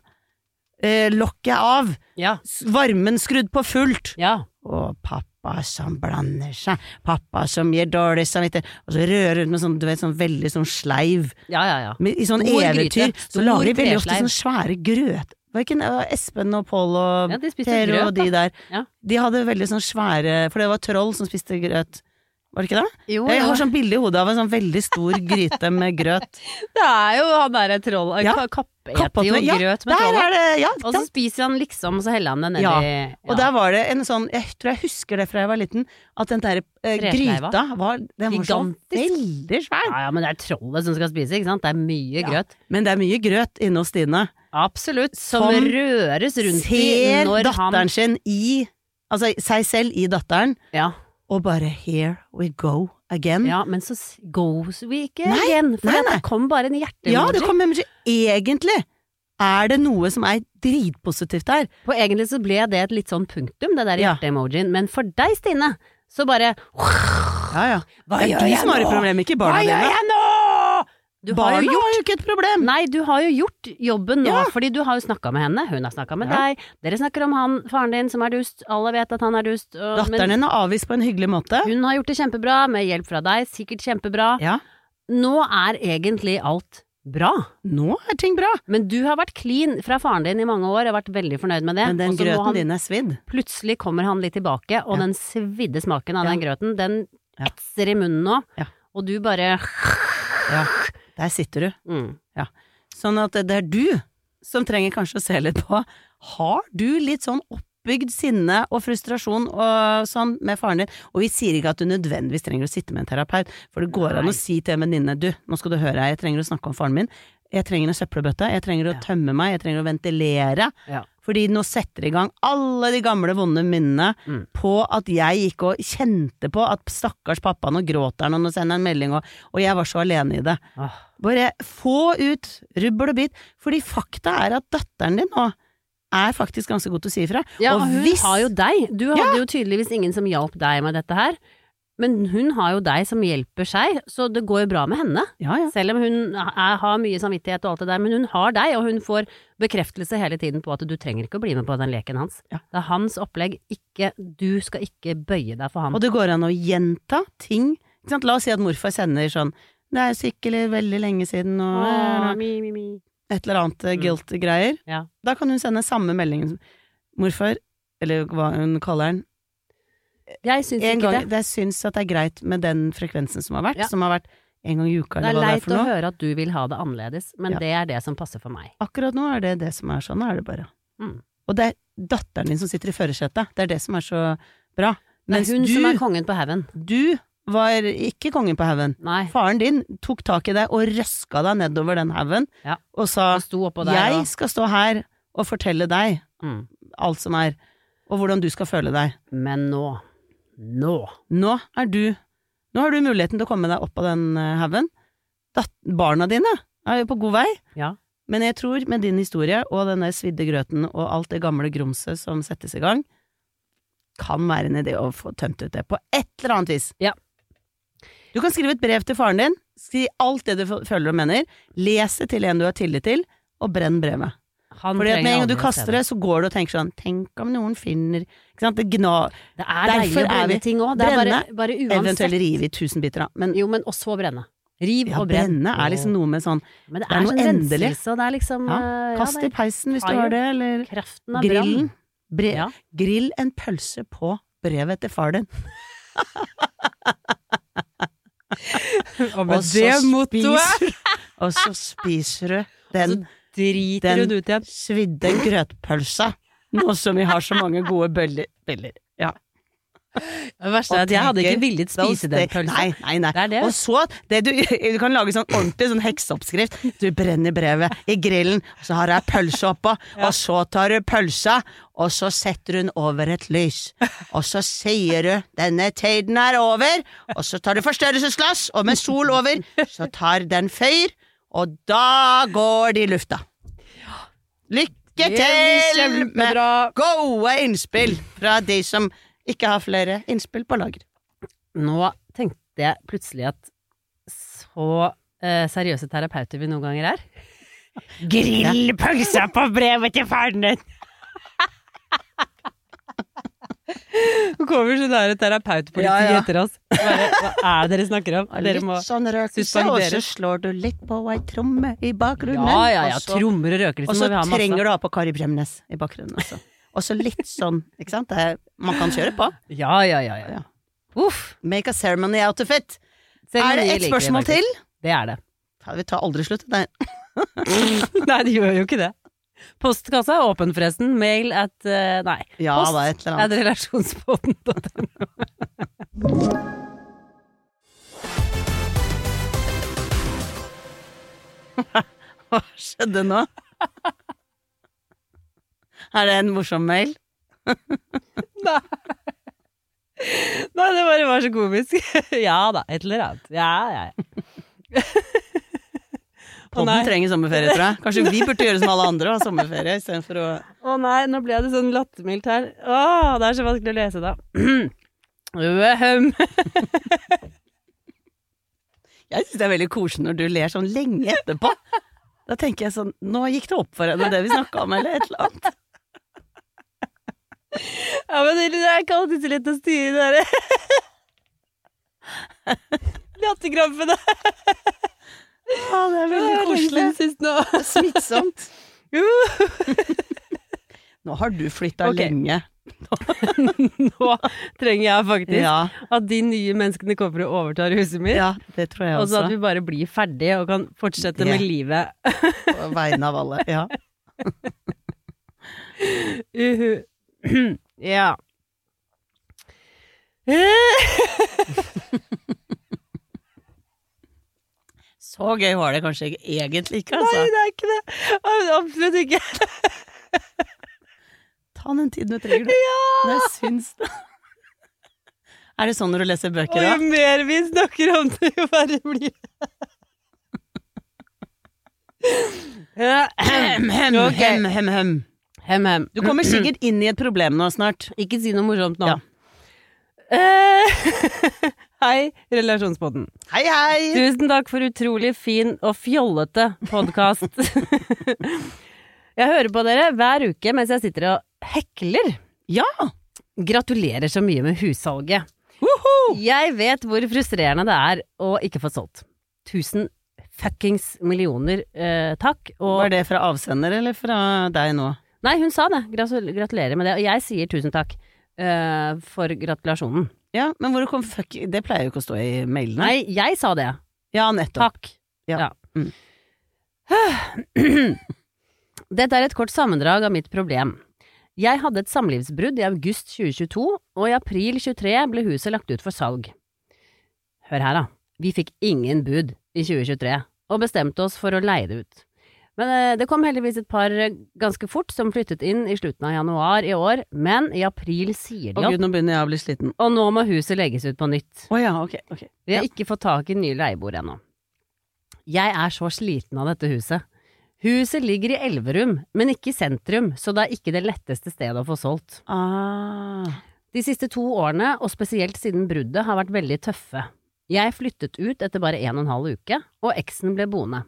Eh, lokket av. Ja. Varmen skrudd på fullt. Ja. Og pappa som blander seg. Pappa som gir dårlig samvittighet. Og så rører ut med sånn, du vet, sånn veldig sånn sleiv. Ja, ja, ja. Med, i sånn Stor eventyr. Gryte. Så lager de veldig ofte sånn svære grøt. Var ikke Espen og Paul og ja, Per grøt, og de der. Ja. De hadde veldig sånn svære, for det var troll som spiste grøt. Var det ikke det? Jo, jeg har sånn bilde i hodet av en sånn veldig stor gryte med grøt. Det er jo han der troll, ja. Kappeter jo ja, grøt med trollet. Ja, og så spiser han liksom, og så heller han det ned ja. i... Ja, og der var det en sånn, jeg tror jeg husker det fra jeg var liten, at den der eh, gryta var, den var så veldig svær. Ja, ja, men det er trollet som skal spise, ikke sant? Det er mye grøt. Ja. Men det er mye grøt inne hos Stine. Absolutt, som, som røres rundt i når datteren han... sin i, altså seg selv i datteren, ja. Og bare here we go again. Ja, men så goes we ikke nei, again, for nei, nei. Det kom bare en hjerte-emoji. Ja, det kom emoji. Egentlig er det noe som er dritpositivt her. På egentlig så ble det et litt sånn punktum, det der ja. Hjerte-emojien, men for deg, Stine, så bare... Ja, ja. Hva det er du som har et problem, ikke barna dine. Hva gjør jeg nå? Du Barna har jo, gjort, har jo ikke et problem. Nei, du har jo gjort jobben nå, ja. Fordi du har jo snakket med henne, hun har snakket med ja. Deg, dere snakker om han, faren din som er dust, alle vet at han er dust. Og, datteren din har avvist på en hyggelig måte. Hun har gjort det kjempebra, med hjelp fra deg, sikkert kjempebra. Ja. Nå er egentlig alt bra. Nå er ting bra. Men du har vært clean fra faren din i mange år, og vært veldig fornøyd med det. Men den grøten han, din er svidd. Plutselig kommer han litt tilbake, og ja. Den svidde smaken av ja. Den grøten, den ja. Etser i munnen nå, ja. Og du bare... Ja. Der sitter du. Mm. Ja. Sånn at det er du som trenger kanskje å se litt på. Har du litt sånn oppbygd sinne og frustrasjon og sånn med faren din? Og vi sier ikke at du nødvendigvis trenger å sitte med en terapeut, for det går Nei. An å si til en venninne, du, nå skal du høre, jeg trenger å snakke om faren min. jeg trenger en søppelbøtte, jeg trenger å Ja. tømme meg, jeg trenger å ventilere, Ja. fordi nå setter i gang alle de gamle vonde minnene Mm. på at jeg gikk og kjente på at stakkars pappa, nå gråter han, og nå sender han en melding, og, og jeg var så alene i det. Åh. Bare få ut rubbel og bit, fordi fakta er at datteren din nå er faktisk ganske god til å si ifra. Ja, og og hun hvis har jo deg. Du hadde jo tydeligvis ingen som hjalp deg med dette her. Men hun har jo deg som hjelper seg, så det går jo bra med henne. ja, ja. Selv om hun er, har mye samvittighet og alt det der, men hun har deg, og hun får bekreftelse hele tiden på at du trenger ikke å bli med på den leken hans. Ja. Det er hans opplegg, ikke, du skal ikke bøye deg for han. Og det går an å gjenta ting. Ikke sant? La oss si at morfar sender sånn, det er sikkert veldig lenge siden, og Åh, mi, mi, mi. et eller annet Mm. guilt-greier. Ja. Da kan hun sende samme melding. Morfar, eller hva hun kaller den, Jeg syns en ikke gang, det. det syns at det er greit med den frekvensen som har vært, Ja. som har vært en gang i uka, Det er eller hva det er leit for å noe. høre at du vil ha det annerledes, men Ja. det er det som passer for meg. Akkurat nå er det det som er sånn, nå er det bare. Mm. Og det er datteren din som sitter i førersetet, det er det som er så bra. Det Mens er hun du, som er kongen på haugen. du var ikke kongen på haugen. Nei, Faren din tok tak i deg og røska deg nedover den haugen, Ja. og sa, han sto oppå der jeg og skal stå her og fortelle deg mm. alt som er, og hvordan du skal føle deg. Men nå, nå Nå er du, nå har du muligheten til å komme deg opp av den eh, haugen. Dat- Barna dine er jo på god vei, Ja. men jeg tror med din historie og den der svidde grøten og alt det gamle grumset som settes i gang, kan være en idé å få tømt ut det på et eller annet vis. Ja. Du kan skrive et brev til faren din, skriv alt det du f- føler og mener, les det til en du har tillit til, og brenn brevet. Han Fordi at trenger med en gang du aldri å se kaster det, så går du og tenker sånn, tenk om noen finner, ikke sant, det gna, Det er Derfor deilig å er vi- brenne ting òg. Det er bare, brenne, bare uansett. eventuelt rive i tusen biter da, men Jo, men også brenne. Riv ja, og brenn. brenne er liksom noe med sånn, Men det det er er, noe sånn endelig. renselse, og det er liksom ja, eh, kast det i er peisen hvis du fire. har det, eller kraften av grillen, brann. bre, Ja. grill en pølse på brevet til far din. Og Og så spiser, og så spiser du den, driter den hun ut igjen. svidde grøtpølsa, nå som vi har så mange gode bøller, biller. Ja. Det verste er at jeg hadde ikke villet spise den pølsa. Nei, nei, nei. Det er det. Og så, det du, du kan lage sånn ordentlig sånn hekseoppskrift. Du brenner brevet i grillen, og så har jeg pølse oppå, og så tar du pølsa, og så setter hun over et lys. Og så sier du, denne tiden er over, og så tar du forstørrelsesglass, og med sol over, så tar den fyr, og da går det i lufta. Lykke til med gode innspill fra de som ikke har flere innspill på lager. Nå tenkte jeg plutselig at så eh, seriøse terapeuter vi noen ganger er. Grill pølsa på brevet til faren din! Nå kommer så nære terapeutpoliti Ja, ja. etter oss. Bare, hva er det dere snakker om? Dere Litt må sånn røkelse, og så suspendere. slår du litt på ei tromme i bakgrunnen. Ja, ja, ja. og så, Trommer og røkelse og må så vi ha masse. trenger du ha på Kari Bremnes i bakgrunnen også. Og så litt sånn, ikke sant? Det er, man kan kjøre på. Ja, ja, ja, ja. Ja. Uff. Make a ceremony out of it. Seremoni Er det et liker vi spørsmål faktisk. til? Det er det. Ja, vi tar aldri slutt. Nei. Nei, det gjør jo ikke det. Postkassa er åpen forresten. Mail at eh, Nei. Ja, Post det er et eller annet. at relasjonspodden punktum no. Hva skjedde nå? Er det en morsom mail? Nei. Nei, det bare var så komisk. Ja da, et eller annet. Ja, ja, ja. Å Podden nei. trenger sommerferie, tror jeg. Kanskje vi burde gjøre som alle andre og ha sommerferie istedenfor å Å nei, nå ble det sånn lattermildt her. Å, det er så vanskelig å lese da. Uehem. Jeg synes det er veldig koselig når du ler sånn lenge etterpå. Da tenker jeg sånn, nå gikk det opp for henne det vi snakket om, eller et eller annet. Ja, men det er ikke alltid så lett å styre det der. Latterkrampene. Ja, det er veldig koselig. Sist nå. Det er smittsomt. Nå har du flyttet Ok. lenge. Nå trenger jeg faktisk Ja, at de nye menneskene kommer og overtar huset mitt. ja, det tror jeg Og så også. at vi bare blir ferdige og kan fortsette Det. med livet. På vegne av alle. Ja. Uhu. Ja. Så gøy var det kanskje egentlig ikke, altså. Nei, det er ikke det. Absolutt ikke. Ta den tiden du trenger, du. Ja! Det syns det. Er det sånn når du leser bøker, da? Og jo mer vi snakker om det, jo verre blir det. Hem, hem, Ok. hem, hem, hem. Hem, hem. Du kommer sikkert inn i et problem nå snart. Ikke si noe morsomt nå. Ja. Eh, hei, Relasjonspodden. Hei, hei! Tusen takk for utrolig fin og fjollete podcast. Jeg hører på dere hver uke mens jeg sitter og hekler. Ja! Gratulerer så mye med hussalget. Woohoo! Jeg vet hvor frustrerende det er å ikke få solgt. Tusen fuckings millioner eh, takk. Og Var det fra avsender eller fra deg nå? Nei, hun sa det. Gratul- Gratulerer med det. Og jeg sier tusen takk eh, for gratulasjonen. Ja, men hvor kom fuck? Det pleier jo ikke å stå i mailene. Nei, jeg sa det. Ja, nettopp. Takk. Ja. Mm. Dette er et kort sammendrag av mitt problem. Jeg hadde et samlivsbrudd i august tjue tjueto, og i april tjuetre ble huset lagt ut for salg. Hør her da. Vi fikk ingen bud i tjue tjuetre, og bestemte oss for å leie det ut. Men eh, det kom heldigvis et par eh, ganske fort som flyttet inn i slutten av januar i år, men i april sier Å de opp, Gud, nå begynner jeg å bli sliten. og nå må huset legges ut på nytt. Å ja, ok, ok. Vi har Ja. ikke fått tak i nye leiebord ennå. Jeg er så sliten av dette huset. Huset ligger i Elverum, men ikke i sentrum, så det er ikke det letteste stedet å få solgt. Ah. De siste to årene, og spesielt siden bruddet, har vært veldig tøffe. Jeg flyttet ut etter bare en og en halv uke, og eksen ble boende.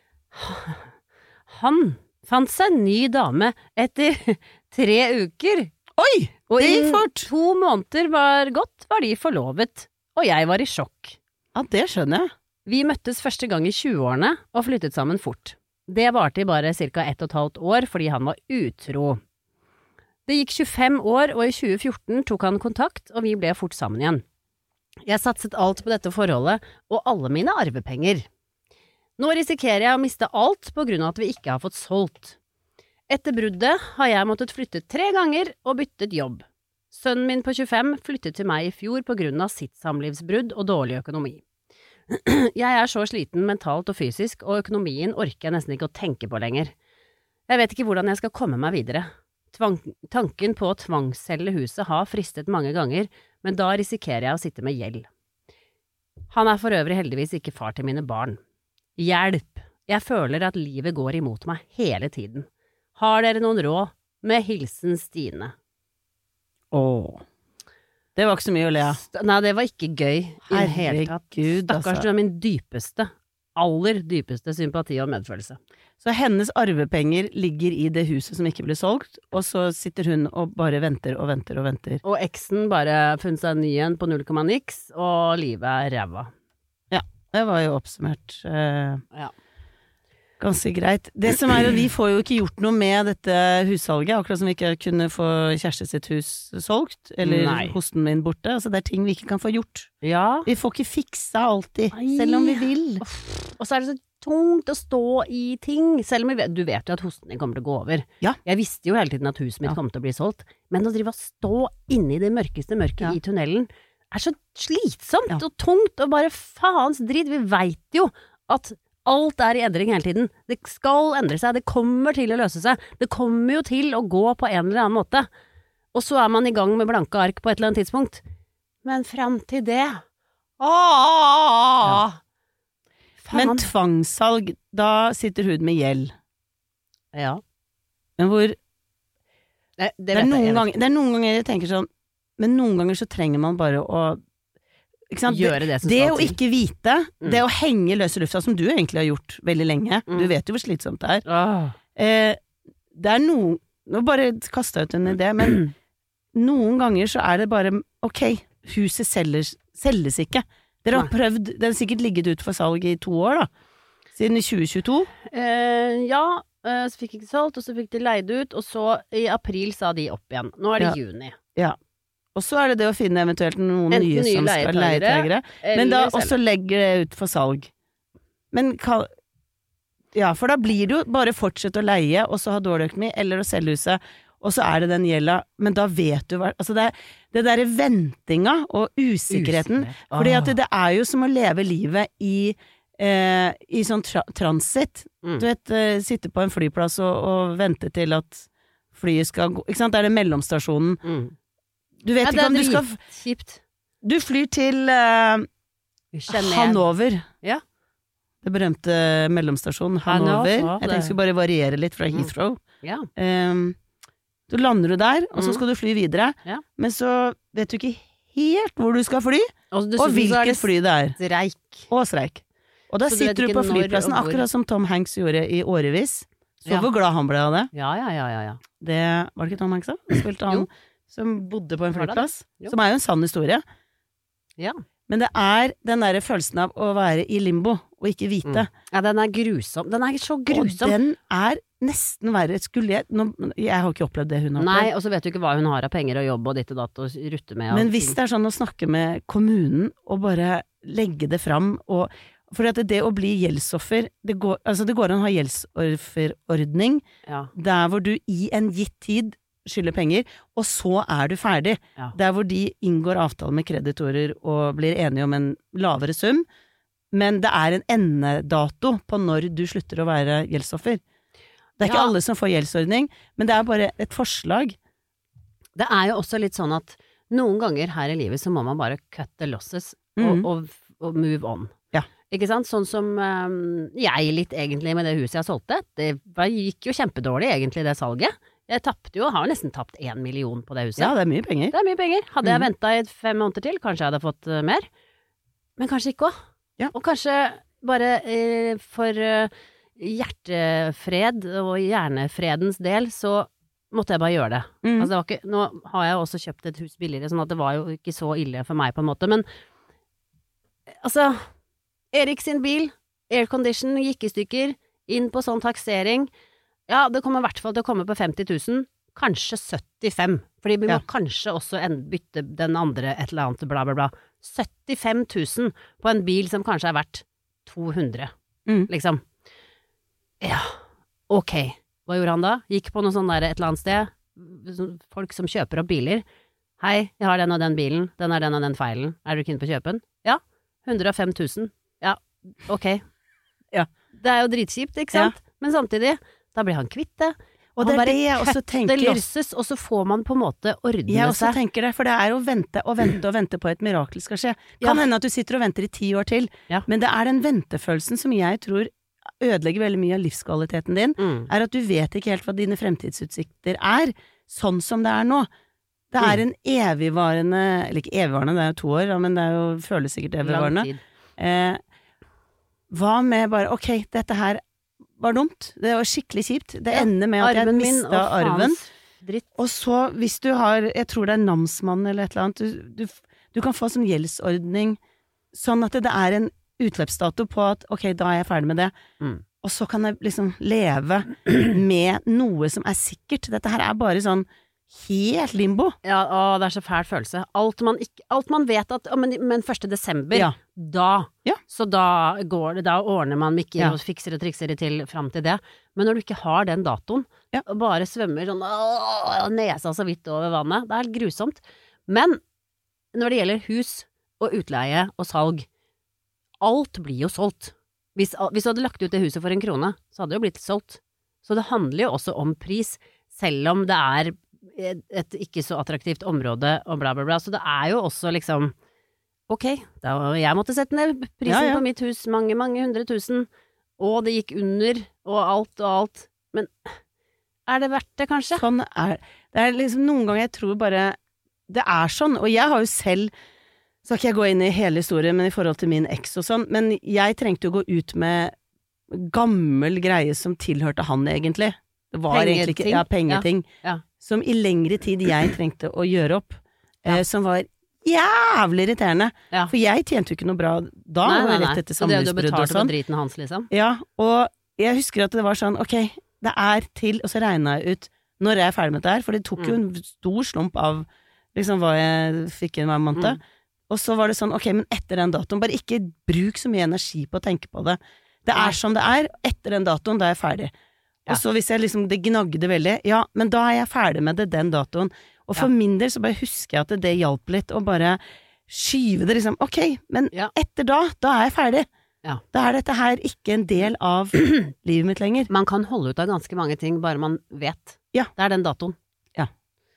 Han fant seg en ny dame etter tre uker. Oi, Og det gikk innen fort! to måneder var gått, var de forlovet, og jeg var i sjokk. Ja, det skjønner jeg. Vi møttes første gang i tjueårene, og flyttet sammen fort. Det varte i bare cirka ett og et halvt år fordi han var utro. Det gikk tjuefem år, og i tjue fjorten tok han kontakt, og vi ble fort sammen igjen. Jeg satset alt på dette forholdet, og alle mine arvepenger. Nå risikerer jeg å miste alt på grunn av at vi ikke har fått solgt. Etter bruddet har jeg måttet flytte tre ganger og byttet jobb. Sønnen min på tjuefem flyttet til meg i fjor på grunn av sitt samlivsbrudd og dårlig økonomi. Jeg er så sliten mentalt og fysisk, og økonomien orker jeg nesten ikke å tenke på lenger. Jeg vet ikke hvordan jeg skal komme meg videre. Tvang, tanken på å tvangsselge huset har fristet mange ganger, men da risikerer jeg å sitte med gjeld. Han er for øvrig heldigvis ikke far til mine barn. Hjelp! Jeg føler at livet går imot meg hele tiden. Har dere noen råd? Med hilsen Stine. Åh. Det var ikke så mye å le av. Nei, det var ikke gøy i det hele tatt. Herregud, Stakkars, altså. du er min dypeste, aller dypeste sympati og medfølelse. Så hennes arvepenger ligger i det huset som ikke ble solgt, og så sitter hun og bare venter og venter og venter. Og eksen bare funnet seg en ny en på null komma niks, og livet er ræva. Ja, det var jo oppsummert eh, Ja. ganske greit. Det som er at vi får jo ikke gjort noe med dette hussalget, akkurat som vi ikke kunne få Kjersti sitt hus solgt, eller Nei. hosten min borte. Altså det er ting vi ikke kan få gjort. Ja. Vi får ikke fiksa alltid, Nei. selv om vi vil. Og så er det så tungt å stå i ting, selv om vi vet, du vet jo at hosten din kommer til å gå over. Ja. Jeg visste jo hele tiden at huset mitt Ja. kom til å bli solgt, men å drive og stå inne i det mørkeste mørket Ja. i tunnelen er så slitsomt Ja. og tungt, og bare faens dritt. Vi vet jo at alt er i endring hele tiden. Det skal endre seg, det kommer til å løse seg. Det kommer jo til å gå på en eller annen måte. Og så er man i gang med blanke ark på et eller annet tidspunkt. Men fram til det Åh! Faen. Men tvangssalg, da sitter hun med gjeld. Ja. Men hvor Det, det, det, er vet jeg, noen jeg vet. ganger, det er noen ganger jeg tenker sånn, men noen ganger så trenger man bare å ikke sant? Gjøre det som det skal å til. ikke vite, Mm. det å henge løs i lufta, som du egentlig har gjort veldig lenge, Mm. du vet jo hvor slitsomt det er. Åh. Eh, det er noen, nå bare kastet jeg ut en idé, men noen ganger så er det bare, ok, huset selges, selges ikke. Dere har Nei. prøvd, det har sikkert ligget ut for salg i to år da, siden i tjue tjueto. Eh, ja, eh, så fikk jeg ikke solgt, og så fikk de leid ut, og så i april sa de opp igjen. Nå er det juni. Og så er det det å finne eventuelt noen Enten nye nye som skal leietagere, leietagere. Men da Eller selv. også legger det ut for salg. Men kan, ja, for da blir det jo bare fortsette å leie, og så ha dårlig økonomi, eller å selge huset, og så er det den gjelda, men da vet du hva, altså det, det der ventinga og usikkerheten, Usikkerhet. fordi at Åh. det, det er jo som å leve livet i eh, i sånn tra transit. Mm. Du vet, eh, sitte på en flyplass og, og vente til at flyet skal gå, ikke sant? Det er det mellomstasjonen. Mm. Du vet Ja, ikke om du skal dritkjipt. Du flyr til eh, Genève. Hannover. Ja. Det berømte mellomstasjonen Hannover. Hannover, Jeg tenkte jeg skulle bare variere litt fra Heathrow. Ja. Um, så lander du der, og så Mm. skal du fly videre. Ja. Men så vet du ikke helt hvor du skal fly, Og, og hvilket fly det er. Streik. Og streik. Og da Så du vet sitter du ikke på når flyplassen, og hvor. akkurat som Tom Hanks gjorde i årevis. Så Ja. hvor glad han ble av det. Ja, ja, ja, ja, ja. Det var det ikke Tom Hanks da? Han spilte han Jo. som bodde på en Var det flyplass. det? Jo. Som er jo en sann historie. Ja. Men det er den der følelsen av å være i limbo, og ikke vite. Mm. Ja, den er grusom. Den er så Og grusom. den er nesten verre. Skulle jeg nå, Jeg har ikke opplevd det hun har opplevd. Nei, og så vet du ikke hva hun har av penger og jobb og ditt og datt og rutte med. Og Men hvis det er sånn å snakke med kommunen og bare legge det fram og For at det å bli gjeldsoffer det går, altså det går an å ha gjeldsofferordning ja. der hvor du i en gitt tid skylder penger, og så er du ferdig. Ja. Der hvor de inngår avtale med kreditorer og blir enige om en lavere sum, men det er en endedato på når du slutter å være gjeldsoffer. Det er ikke Ja. alle som får gjeldsordning, men det er bare et forslag. Det er jo også litt sånn at noen ganger her i livet så må man bare cut the losses og, Mhm. og, og move on. Ja. Ikke sant? Sånn som um, jeg litt egentlig med det huset jeg solgte. Det var, gikk jo kjempedårlig egentlig det salget. Jeg tapte jo, har nesten tapt én million på det huset. Ja, det er mye penger. Det er mye penger. Hadde jeg Mhm. venta i fem måneder til, kanskje jeg hadde fått uh, mer. Men kanskje ikke òg. Ja. Og kanskje bare eh, for uh, hjertefred og hjernefredens del, så måtte jeg bare gjøre det. Mhm. Altså, det var ikke, nå har jeg jo også kjøpt et hus billigere, sånn at det var jo ikke så ille for meg på en måte, men altså, Erik sin bil, aircondition, gikk i stykker, inn på sånn taksering, ja, det kommer i hvert fall til å komme på femti tusen, kanskje syttifem, fordi vi må Ja. kanskje også en, bytte den andre et eller annet, bla bla bla. syttifem tusen på en bil som kanskje er verdt to hundre, Mm. liksom. Ja, ok. Hva gjorde han da? Gikk på noe sånn der et eller annet sted, sånn folk som kjøper opp biler. Hei, jeg har den og den bilen, den er den og den feilen, er du keen på å kjøpe den? Ja, hundre og fem tusen. Ja, ok. Ja. Det er jo dritkjipt, ikke sant? Men samtidig, da blir han kvitt det. Og det Han er bare det jeg også cut tenker. the losses, og så får man på en måte ordne Jeg også seg. tenker det, for det er å vente og vente og vente på et mirakel skal skje. Kan Ja. hende at du sitter og venter i ti år til, Ja. men det er den ventefølelsen som jeg tror ødelegger veldig mye av livskvaliteten din, Mm. er at du vet ikke helt hva dine fremtidsutsikter er, sånn som det er nå. Det er en evigvarende, eller ikke evigvarende, det er jo to år, ja, men det er jo, føles sikkert Lang evigvarende. tid. Eh, hva med bare, ok, dette her var dumt, det var skikkelig kjipt, det Ja, ender med at jeg Arven min, mistet og arven. faens dritt. Og så, hvis du har, jeg tror det er namsmann eller et eller annet, du, du, du kan få sånn gjeldsordning, sånn at det, det er en utløpsdato på at, ok, da er jeg ferdig med det. Mm. Og så kan jeg liksom leve med noe som er sikkert. Dette her er bare sånn helt limbo. Ja, å, det er så fæl følelse. Alt man, ikke, alt man vet at å, men, men første desember, Ja. da Ja. Så da går det, da ordner man mikker Ja. og fikser og trikser det til fram til det. Men når du ikke har den datoen, Ja. og bare svømmer sånn å, nesa så vidt over vannet, det er helt grusomt. Men når det gjelder hus og utleie og salg, alt blir jo solgt. Hvis, hvis du hadde lagt ut det huset for en krone, så hadde det jo blitt solgt. Så det handler jo også om pris, selv om det er et, et ikke så attraktivt område og bla bla bla. Så det er jo også liksom, ok, da jeg måtte sette ned prisen Ja, ja. på mitt hus mange, mange hundre tusen, og det gikk under, og alt og alt. Men er det verdt det, kanskje? Sånn er det. Er liksom noen ganger jeg tror bare det er sånn, og jeg har jo selv, skal ikke jeg gå inn i hele historien, men i forhold til min eks og sånn, men jeg trengte jo gå ut med gammel greie som tilhørte han egentlig. Det var egentlig ikke, Pengeting. ja, pengeting. Ja. Som i lengre tid jeg trengte å gjøre opp, eh, som var jævlig irriterende. Ja. For jeg tjente jo ikke noe bra da, Nei, og nei, nei. rett etter Så det du samlivsbrudd og betalte sånn. på driten hans, liksom? Ja, og jeg husker at det var sånn, ok, det er til, og så regnet jeg ut når jeg er ferdig med dette her, for det tok jo en stor slump av liksom hva jeg fikk inn hver måned. Mm. Og så var det sånn, ok, men etter den datoen, bare ikke bruk så mye energi på å tenke på det. Det Nei. er som det er, etter den datoen, da er jeg ferdig. Ja. Og så hvis jeg liksom, det gnagde veldig, ja, men da er jeg ferdig med det den datoen. Og for Ja. min del så bare husker jeg at det, det hjalp litt, å bare skyve det liksom, ok, men Ja. etter da, da er jeg ferdig. Ja. Da er dette her ikke en del av livet mitt lenger. Man kan holde ut av ganske mange ting, bare man vet. Ja. Det er den datoen. Ja.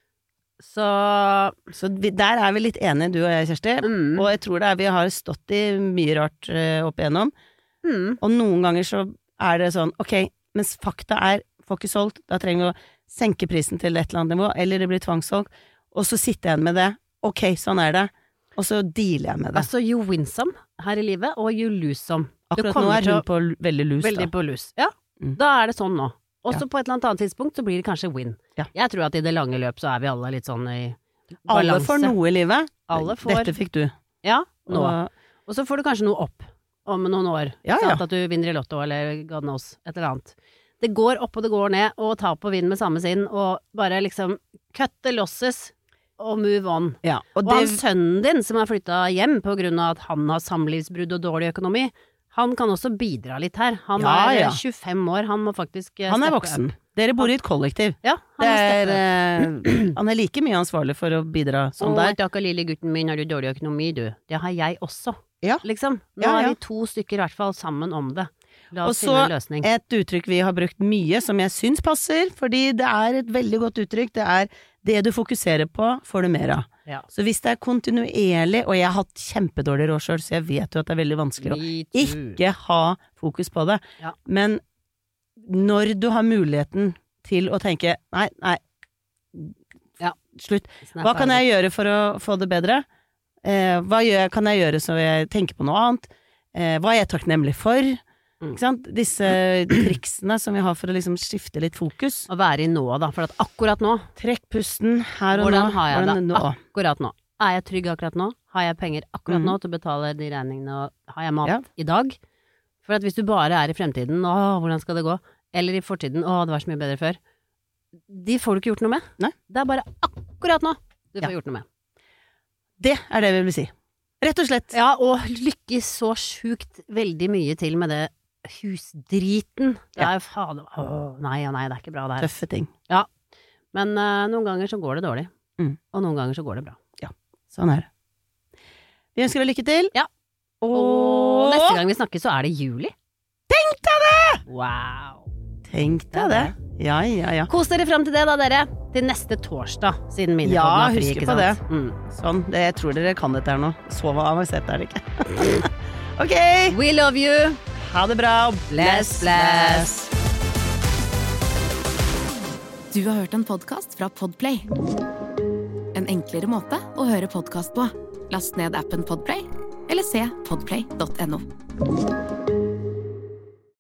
Så, Så vi, der er vi litt enige, du og jeg, Kjersti. mm, Og jeg tror det er, vi har stått i mye rart uh, opp igjennom. mm, Og noen ganger så er det sånn, ok, mens fakta er, får ikke solgt, da trenger vi å senke prisen til et eller annet nivå, eller det blir tvangssolgt, og så sitter jeg igjen med det. Ok, sånn er det. Og så dealer jeg med det. altså, you win some her i livet, og you lose some. Du Akkurat nå kommer er til hun å- på l- veldig lus, Veldig da. på lus. Ja, Mm. da er det sånn nå. Også Ja. på et eller annet tidspunkt så blir det kanskje win. Ja. Jeg tror at i det lange løp så er vi alle litt sånn i Alle balanse. får noe i livet. Alle får- Dette fikk du. Ja, nå. Og, Og så får du kanskje noe opp om noen år. Ja, sant? ja. At du vinner i Lotto eller God knows, et eller annet. Det går opp og det går ned, og ta på vind med samme sinn, og bare liksom cut the losses og move on. ja. Og Og det, han sønnen din som har flytta hjem på grunn av at han har samlivsbrudd og dårlig økonomi, han kan også bidra litt her. Han Ja, er ja. tjuefem år, han må faktisk eh, han er steppe voksen. up. Dere bor i et kollektiv. Ja, han Det må er, steppe up. eh, han er like mye ansvarlig for å bidra som Å, deg. takk, lille gutten min, har du dårlig økonomi, du? Det har jeg også. Ja. Liksom. Nå Ja, ja. er vi to stykker i hvert fall sammen om det. La Og oss så finne en løsning. et uttrykk vi har brukt mye, som jeg syns passer, fordi det er et veldig godt uttrykk, det er det du fokuserer på, får du mer av. Ja. Så hvis det er kontinuerlig, og jeg har hatt kjempedårlig råd selv, så jeg vet jo at det er veldig vanskelig å Me too. ikke ha fokus på det. Ja. Men når du har muligheten til å tenke, nei, nei, Ja. slutt. Snap Hva kan er jeg gjøre for å få det bedre? Eh, hva gjør, kan jeg gjøre så jeg tenker på noe annet? Eh, hva er jeg takknemlig for? Mm. Ikke sant? Disse triksene som vi har for å liksom skifte litt fokus. å være i nå, da. For at akkurat nå, Trekk pusten her og hvordan nå. har jeg det Hvordan nå? akkurat nå? Er jeg trygg akkurat nå? Har jeg penger akkurat Mhm. nå til å betale de regningene, og har jeg mat Ja. i dag? For at hvis du bare er i fremtiden, å, hvordan skal det gå? Eller i fortiden, å, det var så mye bedre før. De får du ikke gjort noe med. Nei. Det er bare akkurat nå du får Ja. gjort noe med. Det er det vi vil si. Rett og slett. Ja, og lykkes så sjukt veldig mye til med det husdriten. Det Ja. er jo fader, å, nei og nei, det er ikke bra det her. Tøffe ting. Men eh, noen ganger så går det dårlig. Mm. Og noen ganger så går det bra. Sånn er det. Vi ønsker deg lykke til. Ja. Og, Og neste gang vi snakker så er det juli. Tenk deg det! Wow. Tenk Det er deg det. Ja, ja, ja. Kos dere frem til det da, dere. Til neste torsdag, siden mine Ja, podden er fri, husker ikke på sant? det. Mm. Sånn. Det, jeg tror dere kan dette her nå. Så avansert er det ikke. Ok. We love you. Ha det bra. Bless, bless. Du har hørt en podcast fra Podplay. En enklere måte å høre podcast på. Last ned appen Podplay, eller se podplay punktum no.